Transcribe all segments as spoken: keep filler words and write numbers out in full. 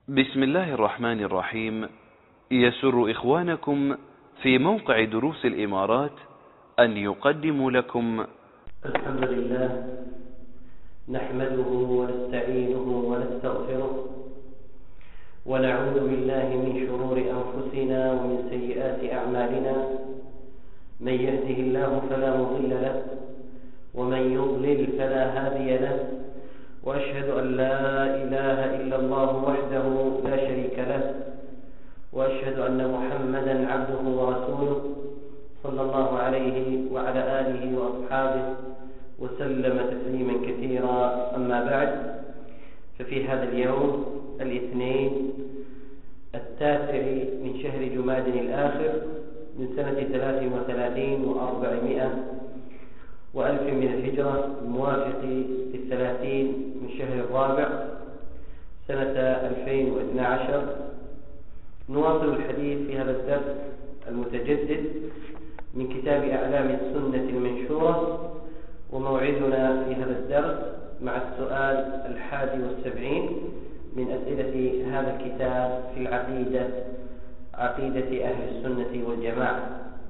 بسم الله الرحمن الرحيم. يسر إخوانكم في موقع دروس الإمارات أن يقدموا لكم الحمد لله نحمده ونستعينه ونستغفره ونعوذ بالله من شرور أنفسنا ومن سيئات أعمالنا. من يهده الله فلا مضل له ومن يضلل فلا هادي له، وأشهد أن لا إله إلا الله وحده لا شريك له، وأشهد أن محمدا عبده ورسوله صلى الله عليه وعلى آله وأصحابه وسلم تسليما كثيرا. أما بعد، ففي هذا اليوم الاثنين التاسع من شهر جماد الآخر من سنة ثلاث وثلاثين وأربعمائة وألف من الهجرة، الموافق للثلاثين من شهر الرابع سنة ألفين واثني عشر، نواصل الحديث في هذا الدرس المتجدد من كتاب أعلام السنة المنشورة، وموعدنا في هذا الدرس مع السؤال الحادي والسبعين من أسئلة هذا الكتاب في العقيدة، عقيدة أهل السنة والجماعة.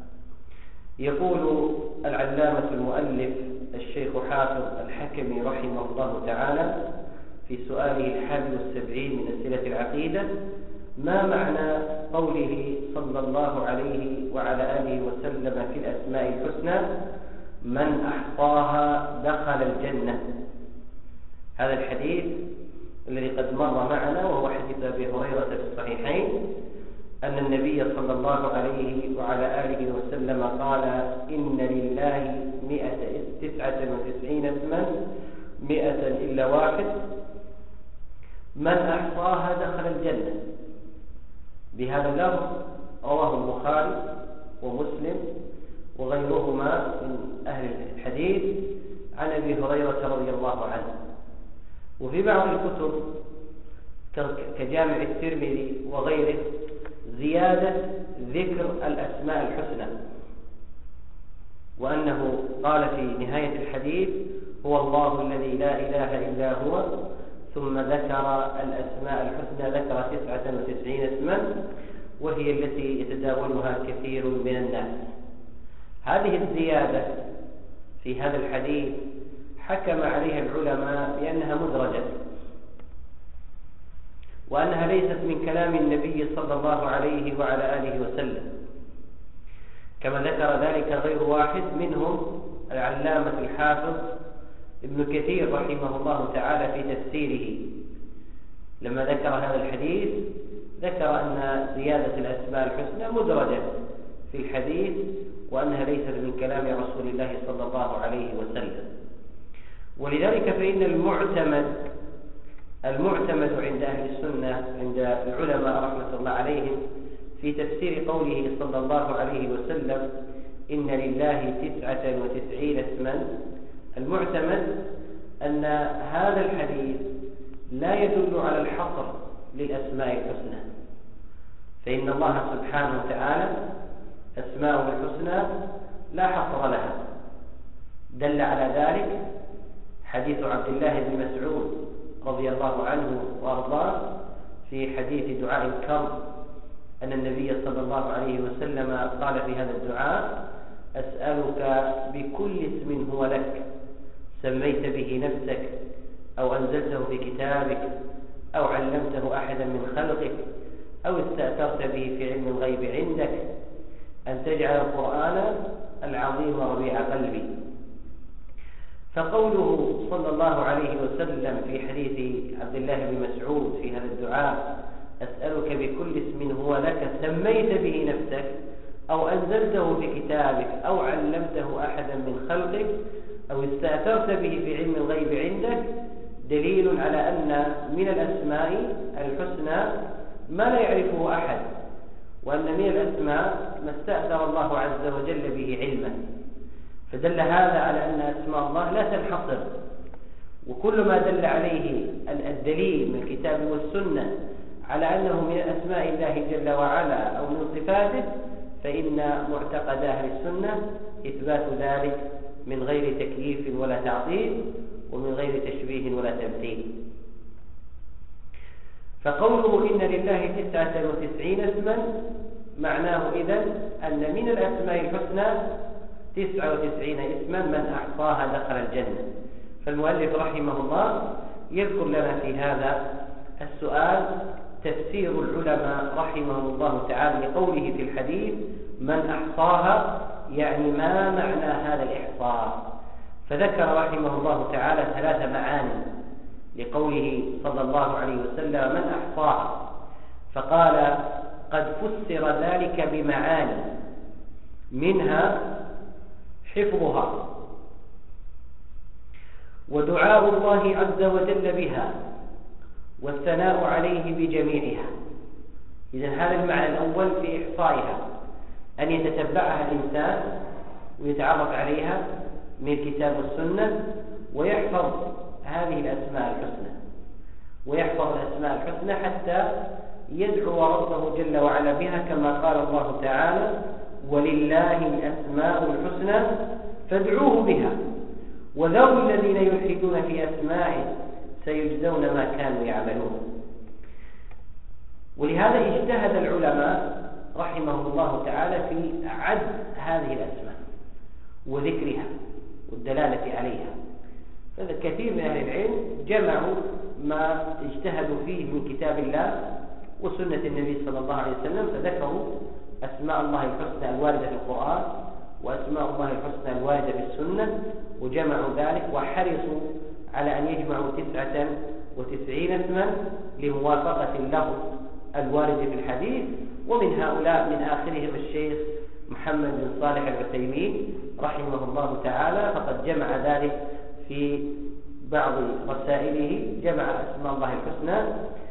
يقول العلامة المؤلف الشيخ حافظ الحكمي رحمه الله تعالى في سؤاله الحادي والسبعين من أسئلة العقيدة: ما معنى قوله صلى الله عليه وعلى آله وسلم في الأسماء الحسنى: من أحصاها دخل الجنة؟ هذا الحديث الذي قد مر معنا وهو حديث أبي هريرة في الصحيحين أن النبي صلى الله عليه وعلى آله وسلم قال: إن لله مئة تسعة وتسعين اسما مئة إلا واحد، من أحصاها دخل الجنة. بهذا اللفظ رواه البخاري ومسلم وغيرهما من أهل الحديث عن أبي هريرة رضي الله عنه. وفي بعض الكتب كجامع الترمذي وغيره زيادة ذكر الأسماء الحسنى، وأنه قال في نهاية الحديث: هو الله الذي لا إله إلا هو، ثم ذكر الأسماء الحسنى، ذكر تسعة وتسعين اسما، وهي التي يتداولها كثير من الناس. هذه الزيادة في هذا الحديث حكم عليها العلماء بأنها مدرجة، وأنها ليست من كلام النبي صلى الله عليه وعلى آله وسلم، كما ذكر ذلك غير واحد منهم العلامة الحافظ ابن كثير رحمه الله تعالى في تفسيره. لما ذكر هذا الحديث ذكر أن زيادة الأسماء الحسنى مدرجة في الحديث، وأنها ليست من كلام رسول الله صلى الله عليه وسلم. ولذلك فإن المعتمد المعتمد عند أهل السنة، عند العلماء رحمة الله عليهم، في تفسير قوله صلى الله عليه وسلم: إن لله تسعة وتسعين اسما، المعتمد أن هذا الحديث لا يدل على الحصر للأسماء الحسنى، فإن الله سبحانه وتعالى أسماءه الحسنى لا حصر لها. دل على ذلك حديث عبد الله بن مسعود رضي الله عنه وأرضاه في حديث دعاء الكرب، أن النبي صلى الله عليه وسلم قال في هذا الدعاء: أسألك بكل اسم هو لك سميت به نفسك أو أنزلته في كتابك أو علمته أحدا من خلقك أو استأثرت به في علم الغيب عندك أن تجعل القرآن العظيم ربيع قلبي. فقوله صلى الله عليه وسلم في حديث عبد الله بن مسعود في هذا الدعاء: أسألك بكل اسم هو لك سميت به نفسك أو أنزلته في كتابك أو علمته أحدا من خلقك أو استأثرت به في علم الغيب عندك، دليل على أن من الأسماء الحسنى ما لا يعرفه أحد، وأن من الأسماء ما استأثر الله عز وجل به علما. فدل هذا على أن أسماء الله لا تنحصر، وكل ما دل عليه الدليل من الكتاب والسنة على أنه من أسماء الله جل وعلا أو من صفاته، فإن معتقد أهل السنة إثبات ذلك من غير تكييف ولا تعطيل، ومن غير تشبيه ولا تمثيل. فقوله إن لله تسعة وتسعين اسما معناه إذن أن من الأسماء الحسنى تسعة وتسعين اسما من أحصاها دخل الجنة. فالمؤلف رحمه الله يذكر لنا في هذا السؤال تفسير العلماء رحمهم الله تعالى لقوله في الحديث من أحصاها، يعني ما معنى هذا الإحصاء. فذكر رحمه الله تعالى ثلاث معاني لقوله صلى الله عليه وسلم من أحصاها، فقال قد فسر ذلك بمعاني منها حفظها ودعاء الله عز وجل بها والثناء عليه بجميعها. إذن هذا المعنى الأول في إحصائها، أن يتتبعها الإنسان ويتعرف عليها من الكتاب والسنة ويحفظ هذه الأسماء الحسنى ويحفظ الأسماء الحسنى حتى يدعو ربه جل وعلا بها، كما قال الله تعالى ولله الأسماء الحسنى فادعوه بها وذروا الذين يلحدون في أسمائه سيجزون ما كانوا يعملون. ولهذا اجتهد العلماء رحمه الله تعالى في عد هذه الأسماء وذكرها والدلالة عليها. فكثير من أهل العلم جمعوا ما اجتهدوا فيه من كتاب الله وسنة النبي صلى الله عليه وسلم، فذكروا أسماء الله الحسنى الواردة في القرآن وأسماء الله الحسنى الواردة في السنة، وجمعوا ذلك وحرصوا على أن يجمعوا تسعة وتسعين اسما لموافقة اللفظ الوارد في الحديث. ومن هؤلاء من آخرهم الشيخ محمد بن صالح العثيمين رحمه الله تعالى، فقد جمع ذلك في بعض رسائله، جمع أسماء الله الحسنى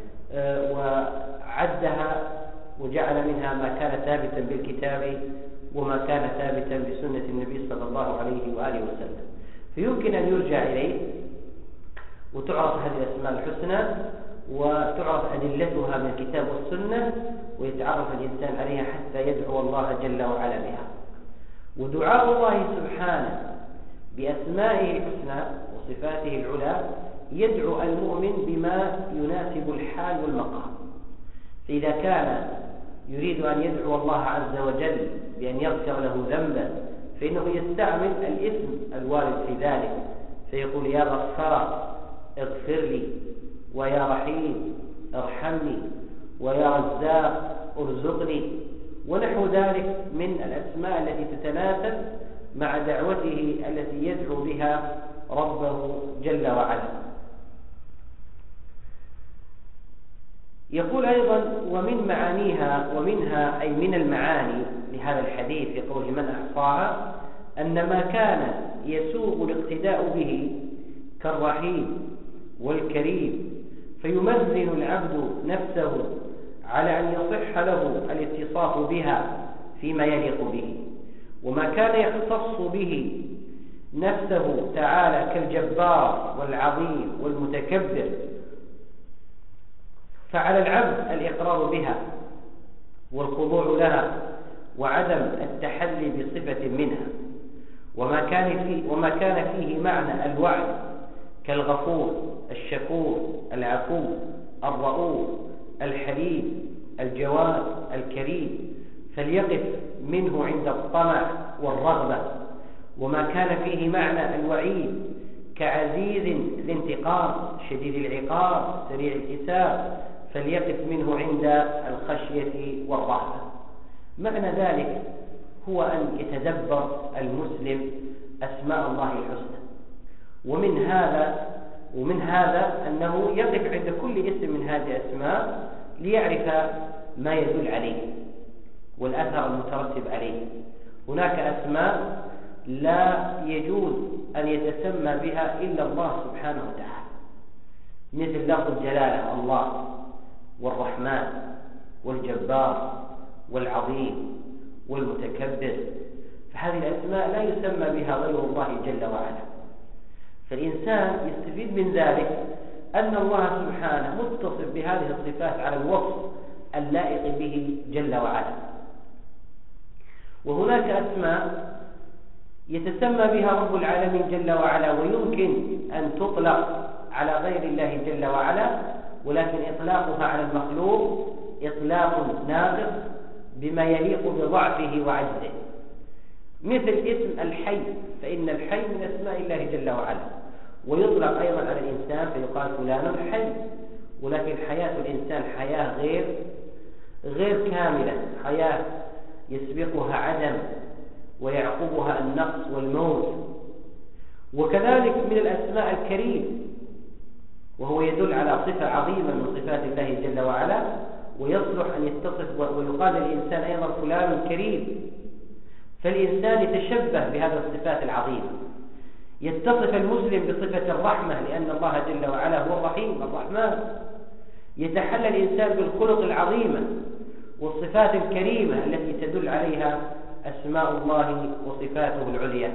وعدها وجعل منها ما كان ثابتا بالكتاب وما كان ثابتا بسنة النبي صلى الله عليه وآله وسلم. فيمكن أن يرجع إليه وتعرف هذه الأسماء الحسنى وتعرف أدلتها من الكتاب والسنة ويتعرف الإنسان عليها حتى يدعو الله جل وعلا بها. ودعاء الله سبحانه بأسمائه الحسنى وصفاته العلى يدعو المؤمن بما يناسب الحال والمقام. فإذا كان يريد أن يدعو الله عز وجل بأن يغفر له ذنبه فإنه يستعمل الاسم الوارد في ذلك، فيقول يا غفار اغفر لي، ويا رحيم ارحمني، ويا رزاق ارزقني، ونحو ذلك من الأسماء التي تتناسب مع دعوته التي يدعو بها ربه جل وعلا. يقول أيضا ومن معانيها ومنها أي من المعاني لهذا الحديث في قول من أحصاها أن ما كان يسوغ الاقتداء به كالرحيم والكريم فيمزن العبد نفسه على أن يصح له الاتصاف بها فيما يليق به، وما كان يختص به نفسه تعالى كالجبار والعظيم والمتكبر فعلى العبد الإقرار بها والخضوع لها وعدم التحلي بصفة منها. وما كان فيه, وما كان فيه معنى الوعد كالغفور الشكور العفو الرؤوف الحليم الجواد الكريم فليقف منه عند الطمع والرغبة. وما كان فيه معنى الوعيد كعزيز الانتقام شديد العقاب سريع الحساب فليقف منه عند الخشية والرهبة. معنى ذلك هو أن يتدبر المسلم أسماء الله الحسنى، ومن هذا ومن هذا أنه يقف عند كل اسم من هذه الأسماء ليعرف ما يدل عليه والأثر المترتب عليه. هناك أسماء لا يجوز أن يتسمى بها إلا الله سبحانه وتعالى، مثل لفظ الجلالة الله والرحمن والجبار والعظيم والمتكبر، فهذه الأسماء لا يسمى بها غير الله جل وعلا. فالإنسان يستفيد من ذلك أن الله سبحانه متصف بهذه الصفات على الوصف اللائق به جل وعلا. وهناك أسماء يتسمى بها رب العالمين جل وعلا ويمكن أن تطلق على غير الله جل وعلا، ولكن إطلاقها على المخلوق إطلاق ناقص بما يليق بضعفه وعجزه. مثل اسم الحي، فإن الحي من أسماء الله جل وعلا، ويطلق أيضا على الإنسان فيقال فلان حي، ولكن حياة الإنسان حياة غير غير كاملة، حياة يسبقها عدم ويعقبها النقص والموت. وكذلك من الأسماء الكريم، وهو يدل على صفة عظيمة من صفات الله جل وعلا، ويصلح أن يتصف ويقال للإنسان أيضا فلان كريم. فالإنسان يتشبه بهذه الصفات العظيمة. يتصف المسلم بصفة الرحمة لأن الله جل وعلا هو الرحيم الرحمن. يتحلى الإنسان بالخلق العظيمة والصفات الكريمة التي تدل عليها أسماء الله وصفاته العليا.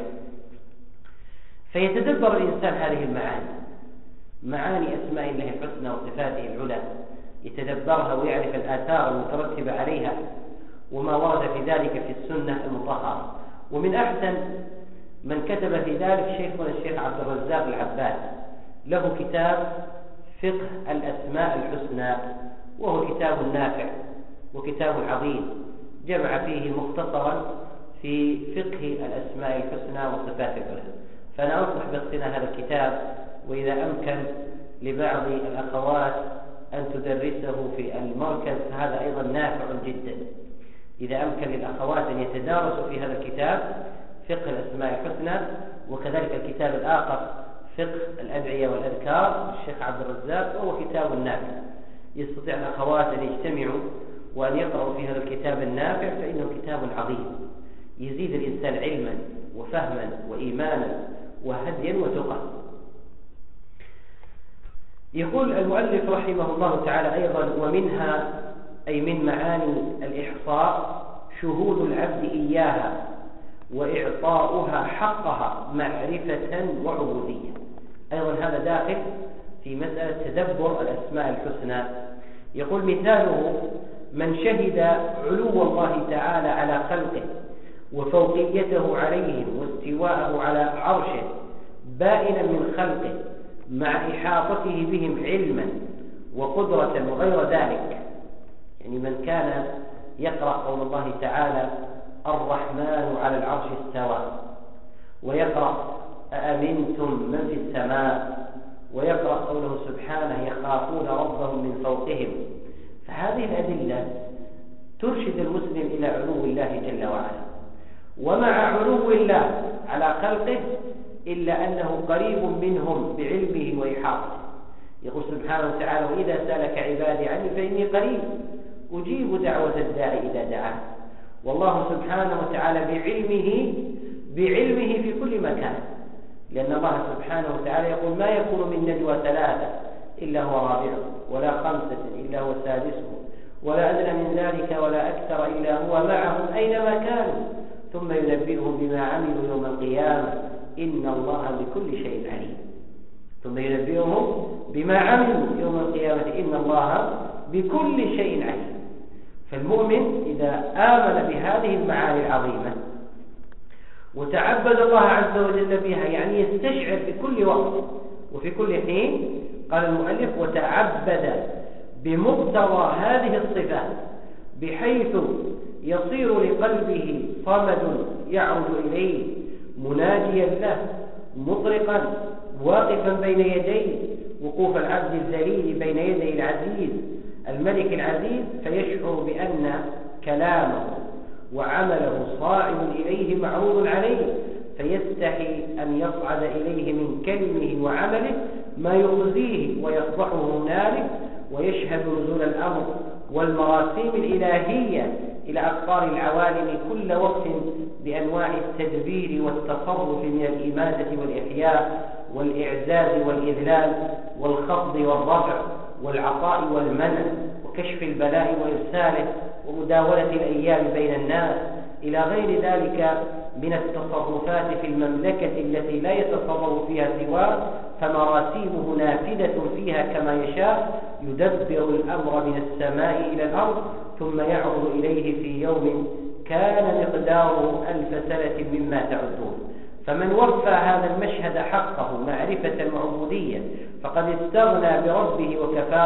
فيتدبر الإنسان هذه المعاني، معاني أسماء الله الحسنى وصفاته العلى، يتدبرها ويعرف الآثار المترتبة عليها وما ورد في ذلك في السنة المطهرة. ومن أحسن من كتب في ذلك شيخنا الشيخ عبد الرزاق العباد، له كتاب فقه الأسماء الحسنى، وهو كتاب نافع وكتاب عظيم، جمع فيه مختصرا في فقه الأسماء الحسنى والصفات العلى. فأنا أنصح باقتناء هذا الكتاب، وإذا أمكن لبعض الأخوات أن تدرسه في المركز فهذا أيضا نافع جدا. إذا أمكن للأخوات أن يتدارسوا في هذا الكتاب فقه الأسماء الحسنى، وكذلك الكتاب الآخر فقه الأدعية والأذكار الشيخ عبد الرزاق، وهو كتاب نافع، يستطيع الأخوات أن يجتمعوا وأن يقرأوا في هذا الكتاب النافع، فإنه كتاب عظيم يزيد الإنسان علما وفهما وإيمانا وهديا وتقى. يقول المؤلف رحمه الله تعالى أيضا: ومنها أي من معاني الإحصاء شهود العبد إياها وإعطاؤها حقها معرفة وعبودية. أيضا هذا داخل في مسألة تدبر الأسماء الحسنى. يقول: مثاله من شهد علو الله تعالى على خلقه وفوقيته عليهم واستواءه على عرشه بائنا من خلقه مع إحاطته بهم علما وقدرة وغير ذلك. يعني من كان يقرأ قول الله تعالى: الرحمن على العرش استوى، ويقرأ: أأمنتم من في السماء، ويقرأ قوله سبحانه: يخافون ربهم من فوقهم. فهذه الأدلة ترشد المسلم إلى علو الله جل وعلا. ومع علو الله على خلقه إلا أنه قريب منهم بعلمه وإحاطته. يقول سبحانه وتعالى: وإذا سألك عبادي عني فإني قريب أجيب دعوة الداعي إذا دعاه. والله سبحانه وتعالى بعلمه بعلمه في كل مكان، لأن الله سبحانه وتعالى يقول: ما يكون من نجوى ثلاثة إلا هو رابعهم، ولا خمسة إلا هو سادسهم، ولا أدنى من ذلك ولا أكثر إلا هو معهم أينما كانوا ثم ينبئهم بما عملوا يوم القيامة إن الله بكل شيء عليم. ثم ينبئهم بما عملوا يوم القيامة إن الله بكل شيء عليم. فالمؤمن إذا آمن بهذه المعاني العظيمة وتعبد الله عز وجل بها، يعني يستشعر في كل وقت وفي كل حين، قال المؤلف: وتعبد بمقتضى هذه الصفات بحيث يصير لقلبه صمد يعرج إليه مناجيا له مطرقا واقفا بين يديه وقوف العبد الذليل بين يدي العزيز الملك العزيز، فيشعر بأن كلامه وعمله صاعد إليه معروض عليه، فيستحي أن يصعد إليه من كلمه وعمله ما يخزيه ويفضحه هنالك، ويشهد نزول الأمر والمراسيم الإلهية إلى أقطار العوالم كل وقت بأنواع التدبير والتصرف من الإماتة والإحياء والإعزاز والإذلال والخفض والرفع والعطاء والمنع وكشف البلاء وإرساله ومداولة الأيام بين الناس إلى غير ذلك من التصرفات في المملكة التي لا يتصرف فيها سواه، فمراسيمه نافذة فيها كما يشاء، يدبر الأمر من السماء إلى الأرض ثم يعرض إليه في يوم كان مقداره ألف سنة مما تعدون. فمن وفى هذا المشهد حقه معرفة وعبودية فقد استغنى بربه وكفاه،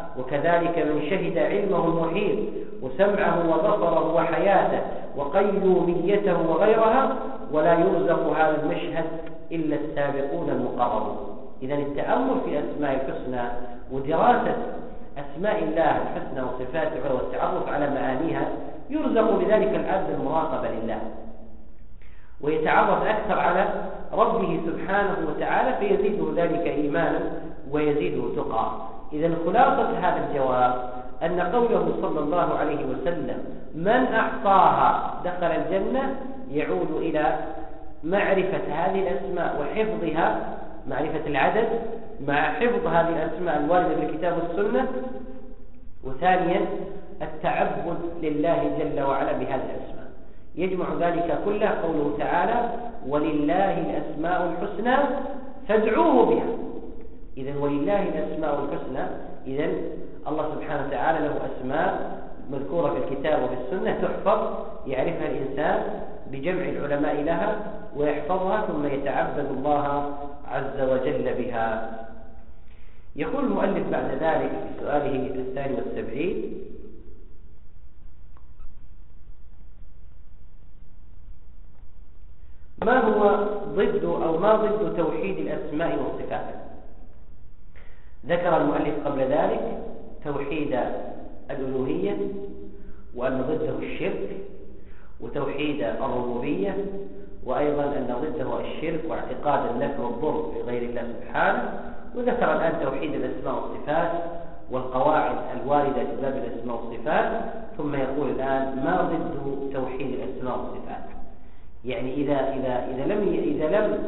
وكذلك من شهد علمه المحيط وسمعه وبصره وحياته وقيوميته وغيرها، ولا يرزق هذا المشهد إلا السابقون المقربون. إذا التأمل في أسماء الحسنى ودراسة أسماء الله الحسنى وصفاته والتعرف على معانيها يرزق بذلك العبد المراقبة لله، ويتعرف أكثر على ربه سبحانه وتعالى، فيزيده ذلك إيمانا ويزيده تقى. إذا خلاصة هذا الجواب أن قوله صلى الله عليه وسلم من أحصاها دخل الجنة يعود إلى معرفة هذه الأسماء وحفظها، معرفة العدد مع حفظ هذه الأسماء الواردة في الكتاب والسنة، وثانيا التعبد لله جل وعلا بهذه الأسماء. يجمع ذلك كله قوله تعالى ولله الأسماء الحسنى فادعوه بها. إذن ولله الأسماء الحسنى، إذن الله سبحانه وتعالى له أسماء مذكورة في الكتاب وفي السنة تحفظ، يعرفها الإنسان بجمع العلماء لها ويحفظها ثم يتعبد الله عز وجل بها. يقول المؤلف بعد ذلك في سؤاله الثاني والسبعين: ما هو ضد أو ما ضد توحيد الأسماء والصفات؟ ذكر المؤلف قبل ذلك توحيد الألوهية وأن ضده الشرك، وتوحيد الربوبية، وأيضا أن ضده الشرك واعتقاد النفع والضر لغير الله سبحانه، وذكر الآن توحيد الأسماء والصفات والقواعد الواردة في باب الأسماء والصفات، ثم يقول الآن ما ضد توحيد الأسماء والصفات. يعني إذا إذا إذا لم إذا لم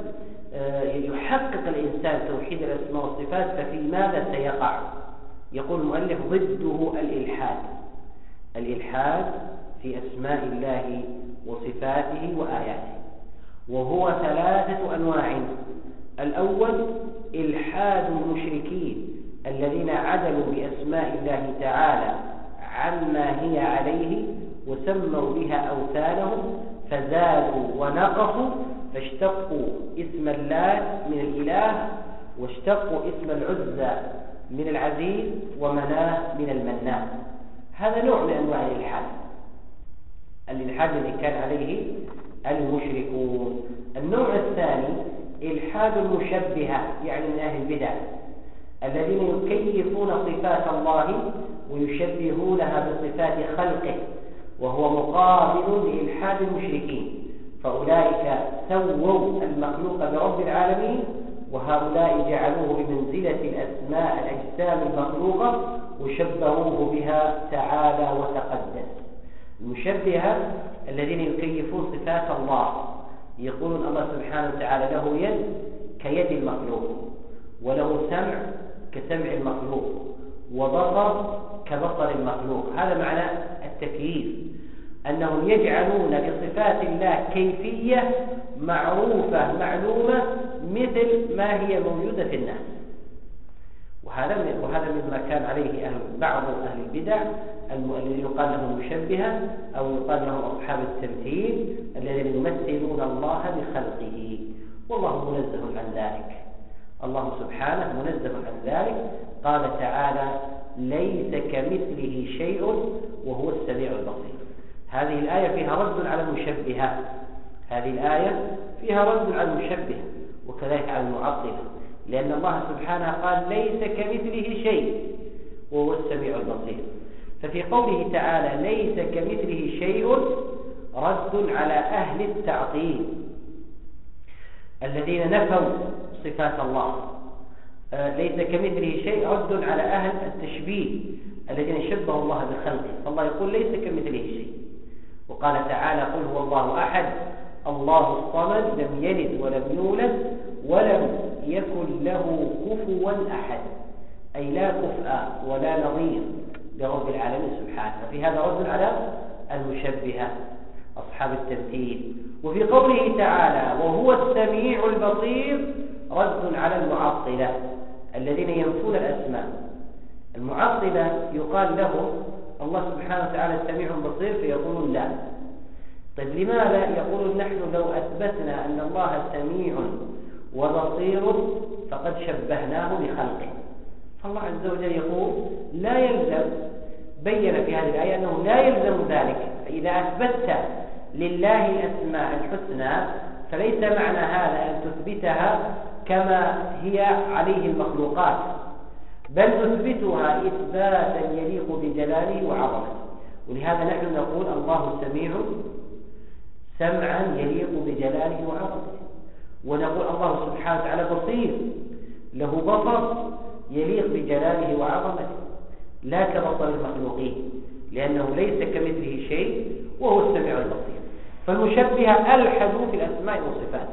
يحقق الإنسان توحيد الأسماء والصفات ففي ماذا سيقع؟ يقول المؤلف ضده الإلحاد. الإلحاد في أسماء الله وصفاته وآياته، وهو ثلاثة أنواع. الأول إلحاد المشركين الذين عدلوا بأسماء الله تعالى عما هي عليه وسموا بها أوثانهم فزادوا ونقصوا، فاشتقوا اسم اللات من الإله، واشتقوا اسم العزى من العزيز، ومناه من المنان. هذا نوع من أنواع الإلحاد، الإلحاد الذي كان عليه المشركون. النوع الثاني إلحاد المشبهة، يعني من أهل البدع الذين يكيفون صفات الله ويشبهونها بصفات خلقه، وهو مقابل لإلحاد المشركين. فأولئك سووا المخلوق برب العالمين، وهؤلاء جعلوه بمنزلة الأسماء الأجسام المخلوقة وشبهوه بها تعالى وتقدس. المشبهة الذين يكيفون صفات الله، يقولون الله سبحانه وتعالى له يد كيد المخلوق، وله سمع كسمع المخلوق، وبصر كبصر المخلوق. هذا معنى التكييف، أنهم يجعلون لصفات الله كيفية معروفة معلومة مثل ما هي موجودة في الناس. وهذا وهذا مما كان عليه أهل بعض أهل البدع الذين يقال لهم مشبهة، أو يقال لهم أصحاب التمثيل الذين يمثلون الله بخلقه، والله منزه عن ذلك. الله سبحانه منزه عن ذلك. قال تعالى ليس كمثله شيء وهو السميع البصير. هذه الآية فيها رد على المشبهة، هذه الآية فيها رد على المشبهة وكذلك على المعطلة، لأن الله سبحانه قال ليس كمثله شيء وهو السميع البصير. ففي قوله تعالى ليس كمثله شيء رد على أهل التعطيل الذين نفوا صفات الله. ليس كمثله شيء رد على أهل التشبيه الذين شبهوا الله بخلقه، فالله يقول ليس كمثله شيء. وقال تعالى قل هو الله أحد الله الصمد لم يلد ولم يولد ولم يكن له كفوا أحد، أي لا كفء ولا نظير لرب العالمين سبحانه. ففي هذا رد على المشبهة أصحاب التمثيل. وفي قوله تعالى وهو السميع البصير رد على المعطلة الذين ينفون الأسماء. المعطلة يقال لهم الله سبحانه وتعالى السميع البصير، فيقولون لا. طيب لماذا؟ يقولون نحن لو أثبتنا أن الله سميع وبصير فقد شبهناه بخلقه، فالله عز وجل يقول لا يلزم، بين في هذه الآية أنه لا يلزم ذلك. فإذا أثبتت لله الأسماء الحسنى فليس معنى هذا أن تثبتها كما هي عليه المخلوقات، بل تثبتها إثباتا يليق بجلاله وعظمته. ولهذا نحن نقول الله سميع سمعا يليق بجلاله وعظمته، ونقول الله سبحانه وتعالى بصير له بصر يليق بجلاله وعظمته، لا كبصر المخلوقين، لأنه ليس كمثله شيء وهو السميع البصير. فالمشبهة ألحدوا في الأسماء والصفات.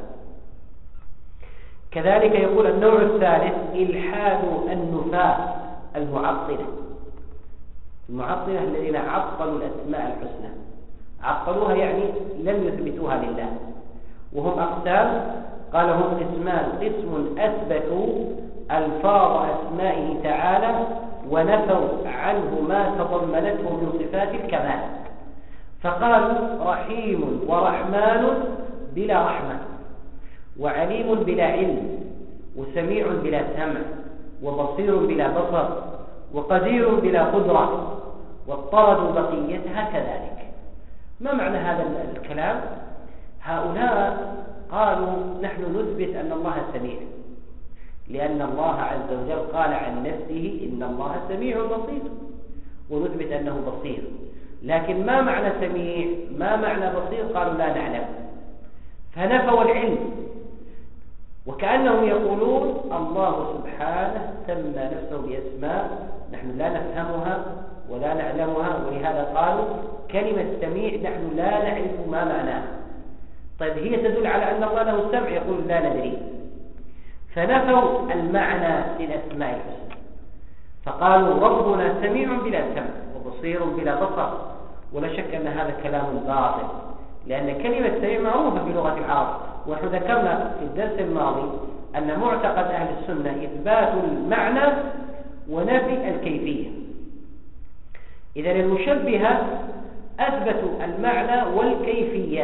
كذلك يقول النوع الثالث إلحاد النفاة المعطلة. المعطلة الذين عطلوا الأسماء الحسنى، عطلوها يعني لم يثبتوها لله. وهم أقسام، قال هم قسمان: قسم أثبتوا ألفاظ أسمائه تعالى ونفوا عنه ما تضمنته من صفات الكمال، فقالوا رحيم ورحمن بلا رحمة، وعليم بلا علم، وسميع بلا سمع، وبصير بلا بصر، وقدير بلا قدرة، واضطردوا بقيتها كذلك. ما معنى هذا الكلام؟ هؤلاء قالوا نحن نثبت أن الله سميع، لأن الله عز وجل قال عن نفسه إن الله سميع بصير، ونثبت أنه بصير. لكن ما معنى سميع؟ ما معنى بصير؟ قالوا لا نعلم، فنفوا العلم، وكأنهم يقولون الله سبحانه سمى نفسه بأسماء نحن لا نفهمها ولا نعلمها، ولهذا قالوا كلمة سميع نحن لا نعرف ما معناها. طيب هي تدل على أن الله له سمع، يقول لا ندري، فنفوا المعنى للأسماء الحسنى، فقالوا ربنا سميع بلا سمع وبصير بلا بصر. ولا شك أن هذا كلام باطل، لأن كلمة سميع معروفة في لغة العرب، ونحن ذكرنا في الدرس الماضي أن معتقد أهل السنة إثبات المعنى ونفي الكيفية. إذن المشبهة أثبتوا المعنى والكيفية،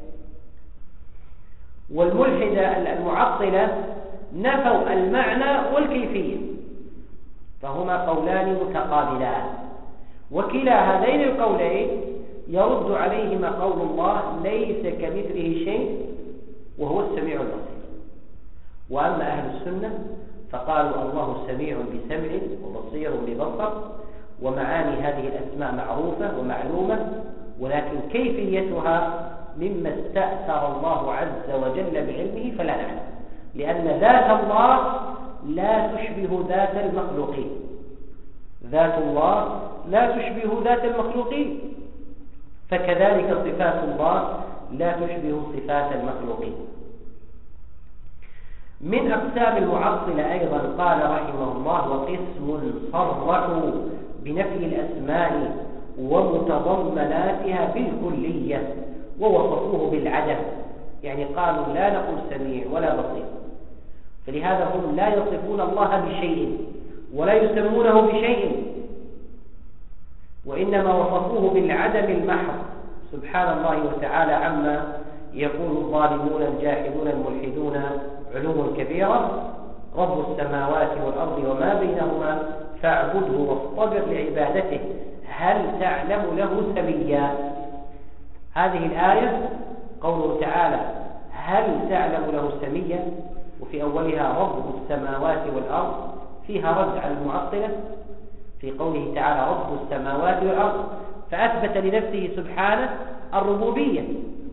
والملحدة المعطلة نفوا المعنى والكيفية، فهما قولان متقابلان، وكلا هذين القولين يرد عليهما قول الله ليس كمثله شيء وهو السميع البصير. وأما أهل السنة فقالوا الله سميع بسمع وبصير ببصر، ومعاني هذه الأسماء معروفة ومعلومة، ولكن كيفيتها مما استأثر الله عز وجل بعلمه فلا نعلم، لأن ذات الله لا تشبه ذات المخلوقين، ذات الله لا تشبه ذات المخلوقين، فكذلك صفات الله لا تشبه صفات المخلوقين. من أقسام المعطلة أيضا قال رحمه الله: وقسم صرحوا بنفي الأسماء ومتضمناتها بالكلية ووصفوه بالعدم، يعني قالوا لا نقول سميع ولا بصير، فلهذا هم لا يصفون الله بشيء ولا يسمونه بشيء، وإنما وصفوه بالعدم المحض سبحان الله وتعالى عما يقول الظالمون الجاحدون الملحدون علوم كبيرة. رب السماوات والأرض وما بينهما فاعبده واصطبر لعبادته هل تعلم له سميا. هذه الآية قوله تعالى هل تعلم له سميا، وفي أولها رب السماوات والأرض، فيها رد على المعطلة في قوله تعالى رب السماوات والأرض، فأثبت لنفسه سبحانه الربوبية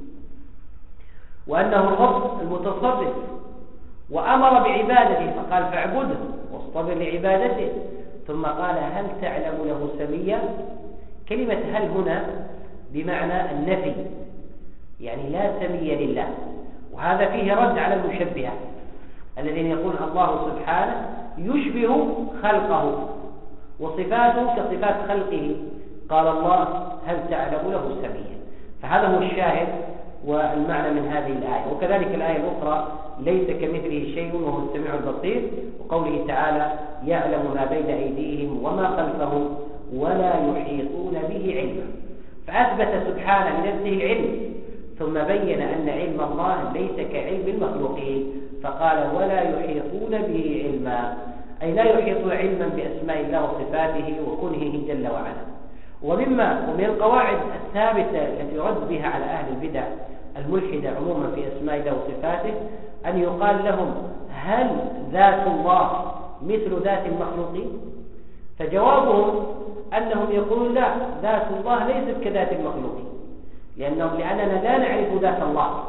وأنه الرب المتصرف، وأمر بعبادته فقال فاعبده واصطبر لعبادته، ثم قال هل تعلم له سميا. كلمة هل هنا بمعنى النفي، يعني لا سمي لله، وهذا فيه رد على المشبهة الذين يقول الله سبحانه يشبه خلقه وصفاته كصفات خلقه، قال الله هل تعلم له سميا. فهذا هو الشاهد والمعنى من هذه الآية. وكذلك الآية الأخرى ليس كمثله شيء وهو السميع البصير، وقوله تعالى يعلم ما بين أيديهم وما خلفهم ولا يحيطون به علما، فأثبت سبحانه لنفسه العلم، ثم بين أن علم الله ليس كعلم المخلوقين، فقال ولا يحيطون به علما، أي لا يحيطون علما بأسماء الله وصفاته وكنهه جل وعلا. ومما ومن القواعد الثابتة التي يرد بها على أهل البدع الملحدة عموما في أسماء الله وصفاته أن يقال لهم: هل ذات الله مثل ذات المخلوقين؟ فجوابهم أنهم يقولون: لا، ذات الله ليست كذات المخلوقين، لأنه لأننا لا نعرف ذات الله.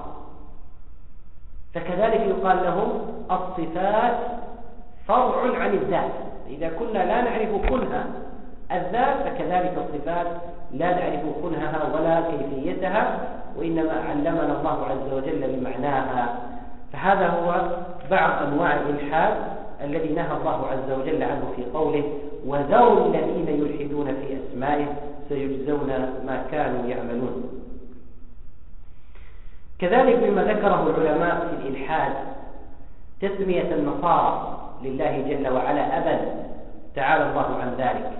فكذلك يقال لهم: الصفات فرع عن الذات، إذا كنا لا نعرف كنها الذات فكذلك الصفات لا نعرف كنهها ولا كيفيتها، وإنما علمنا الله عز وجل بمعناها. فهذا هو بعض أنواع الإلحاد الذي نهى الله عز وجل عنه في قوله: وذروا الذين يلحدون في أسمائه سيجزون ما كانوا يعملون. كذلك مما ذكره العلماء في الإلحاد تسمية النصارى لله جل وعلا أبا، تعالى الله عن ذلك.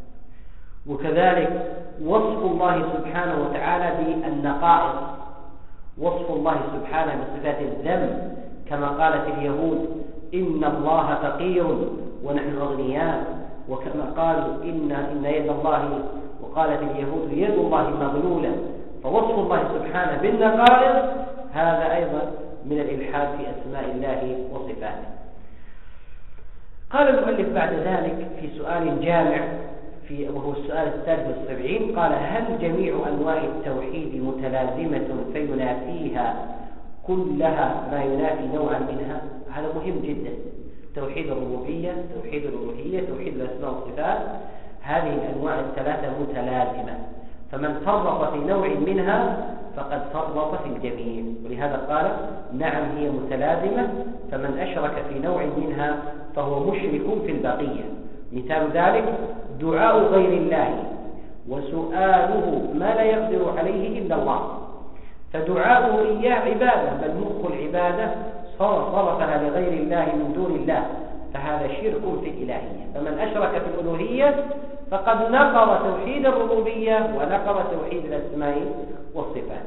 وكذلك وصف الله سبحانه وتعالى بالنقائص، وصف الله سبحانه بصفات الذم، كما قالت اليهود: إن الله فقير ونحن أغنياء، وكما قالوا إن إن يد الله، وقالت اليهود: يد الله مغلولة. فوصف الله سبحانه بالنقائص هذا أيضا من الإلحاد في أسماء الله وصفاته. قال المؤلف بعد ذلك في سؤال جامع في وهو السؤال الثالث والسبعين، قال: هل جميع أنواع التوحيد متلازمة فينافيها كلها ما ينافي نوعا منها؟ هذا مهم جدا. توحيد الربوبية، توحيد الألوهية، توحيد الأسماء والصفات، هذه الأنواع الثلاثة متلازمة، فمن فرط في نوع منها فقد فرط في الجميع. ولهذا قال: نعم هي متلازمة، فمن أشرك في نوع منها فهو مشرك في البقية. مثال ذلك دعاء غير الله وسؤاله ما لا يقدر عليه إلا الله، فدعاؤه إياه عبادة، بل مخ العبادة صرفها لغير الله من دون الله، فهذا شرك في الإلهية. فمن أشرك في الألوهية فقد نقض توحيد الربوبية ونقض توحيد الأسماء والصفات.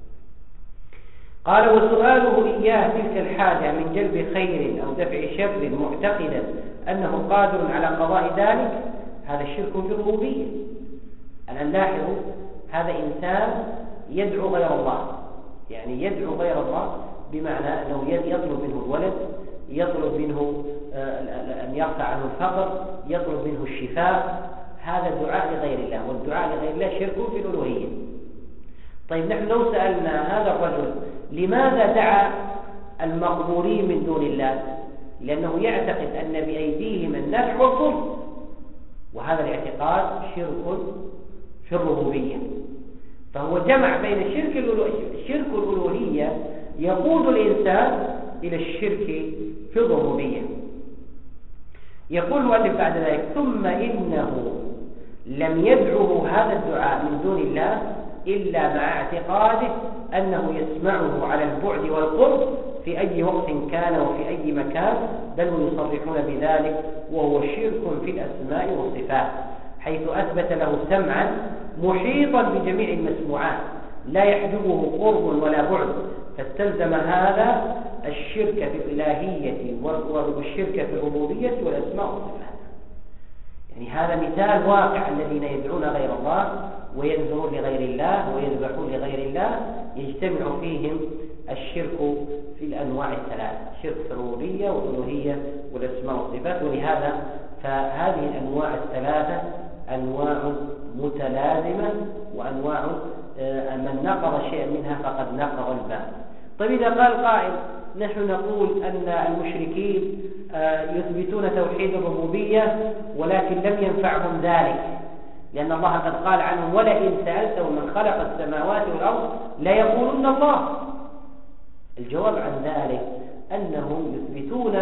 قال: وسؤاله إياه تلك الحاجة من جلب خير أو دفع شر معتقدا أنه قادر على قضاء ذلك، هذا الشرك في الربوبية. الآن لاحظوا، هذا إنسان يدعو غير الله، يعني يدعو غير الله بمعنى أنه يطلب منه الولد، يطلب منه أن يرفع عنه الفقر، يطلب منه الشفاء. هذا دعاء لغير الله، والدعاء لغير الله شرك في الألوهية. طيب نحن لو سألنا هذا الرجل لماذا دعا المقبورين من دون الله؟ لأنه يعتقد أن بأيديهم النفع والضر، وهذا الاعتقاد شرك في الربوبية. فهو جمع بين الشرك الشرك الألوهية يقود الإنسان إلى الشرك في الربوبية. يقول المؤلف بعد ذلك: ثم إنه لم يدعه هذا الدعاء من دون الله إلا مع اعتقاده أنه يسمعه على البعد والقرب في أي وقت كان وفي أي مكان، بل يصرحون بذلك، وهو شرك في الأسماء والصفات، حيث أثبت له سمعا محيطا بجميع المسموعات لا يحجبه قرب ولا بعد، فاستلزم هذا الشرك في الإلهية والشرك في الربوبية والأسماء والصفات. يعني هذا مثال واقع، الذين يدعون غير الله وينذرون لغير الله ويذبحون لغير الله يجتمع فيهم الشرك في الأنواع الثلاث: شرك في الربوبية والألوهية والأسماء والصفات. ولهذا فهذه الأنواع الثلاثة أنواع متلازمة، وأنواع من نقض شيئا منها فقد نقض الباقي. طيب إذا قال قائل: نحن نقول أن المشركين يثبتون توحيد الربوبية ولكن لم ينفعهم ذلك، لأن الله قد قال عنهم: ولئن سألتهم من خلق السماوات والأرض ليقولن الله. الجواب عن ذلك أنهم يثبتون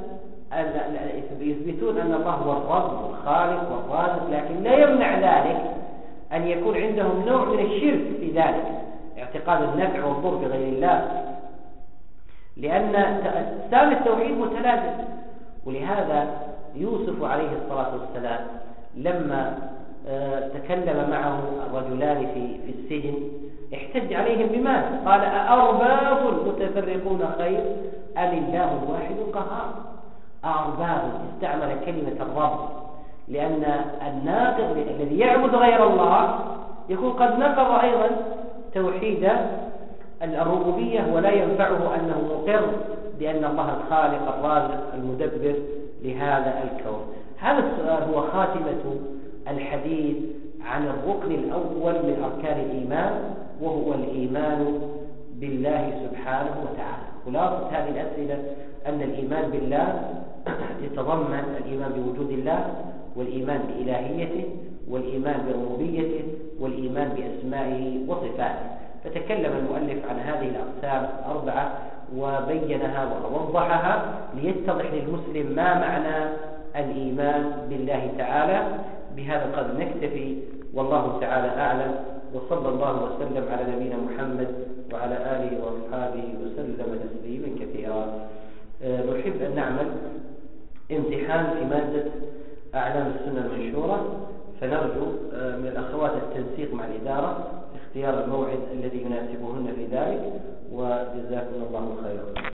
يثبتون أن الله هو الرب والخالق والرازق، لكن لا يمنع ذلك أن يكون عندهم نوع من الشرك في ذلك، اعتقاد النفع والضر بغير الله، لأن أقسام التوحيد متلازم. ولهذا يوسف عليه الصلاة والسلام لما تكلم معه الرجلان في في السجن احتج عليهم بماذا؟ قال: أأرباب متفرقون خير أم الله الواحد القهار؟ أرباب، استعمل كلمة الرب، لأن الناقض الذي يعبد غير الله يكون قد نقض أيضا توحيد الربوبية، ولا ينفعه أنه مقر بأن الله الخالق الرازق المدبر لهذا الكون. هذا السؤال هو خاتمة الحديث عن الركن الأول من أركان الإيمان، وهو الإيمان بالله سبحانه وتعالى. خلاصة هذه الأسئلة أن الإيمان بالله يتضمن الإيمان بوجود الله، والإيمان بإلهيته، والإيمان بربوبيته، والإيمان بأسمائه وصفاته. فتكلم المؤلف عن هذه الأقسام الأربعة وبينها ووضحها ليتضح للمسلم ما معنى الإيمان بالله تعالى. بهذا قد نكتفي، والله تعالى أعلم، وصلى الله وسلم على نبينا محمد وعلى آله وأصحابه وسلم تسليما كثيرا. نحب أن نعمل امتحان في مادة أعلام السنة المنشورة، فنرجو من الأخوات التنسيق مع الإدارة اختيار الموعد الذي يناسبهن في ذلك، وجزاكم الله خيرا.